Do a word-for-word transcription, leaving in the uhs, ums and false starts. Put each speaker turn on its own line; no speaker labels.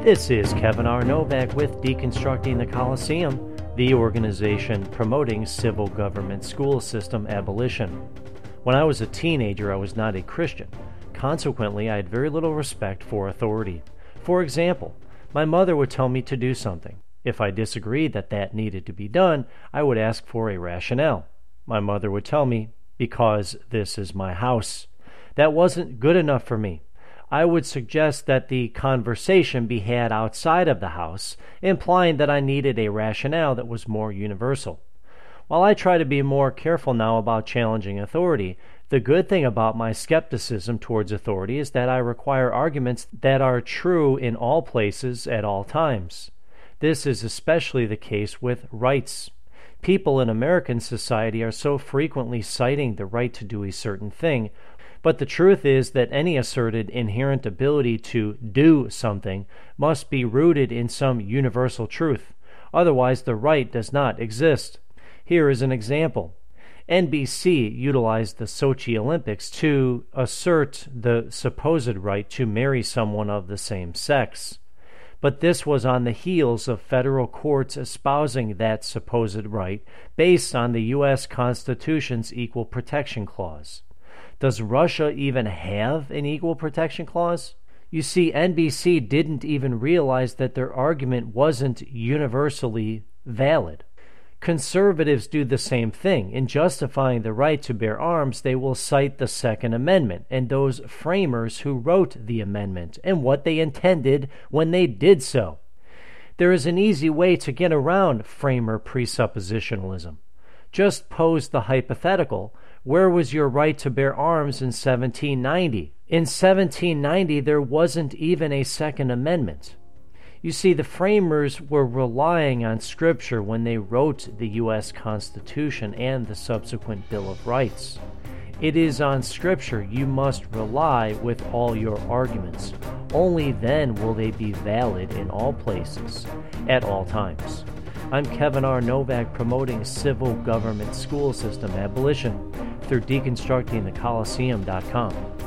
This is Kevin R. Novak with Deconstructing the Coliseum, the organization promoting civil government school system abolition. When I was a teenager, I was not a Christian. Consequently, I had very little respect for authority. For example, my mother would tell me to do something. If I disagreed that that needed to be done, I would ask for a rationale. My mother would tell me, because this is my house. That wasn't good enough for me. I would suggest that the conversation be had outside of the house, implying that I needed a rationale that was more universal. While I try to be more careful now about challenging authority, the good thing about my skepticism towards authority is that I require arguments that are true in all places at all times. This is especially the case with rights. People in American society are so frequently citing the right to do a certain thing, but the truth is that any asserted inherent ability to do something must be rooted in some universal truth. Otherwise, the right does not exist. Here is an example. N B C utilized the Sochi Olympics to assert the supposed right to marry someone of the same sex. But this was on the heels of federal courts espousing that supposed right based on the U S Constitution's Equal Protection Clause. Does Russia even have an Equal Protection Clause? You see, N B C didn't even realize that their argument wasn't universally valid. Conservatives do the same thing. In justifying the right to bear arms, they will cite the Second Amendment and those framers who wrote the amendment and what they intended when they did so. There is an easy way to get around framer presuppositionalism. Just pose the hypothetical. Where was your right to bear arms in seventeen ninety? In seventeen ninety, there wasn't even a Second Amendment. You see, the framers were relying on Scripture when they wrote the U S Constitution and the subsequent Bill of Rights. It is on Scripture you must rely with all your arguments. Only then will they be valid in all places, at all times. I'm Kevin R. Novak, promoting civil government school system abolition through deconstructing the coliseum dot com.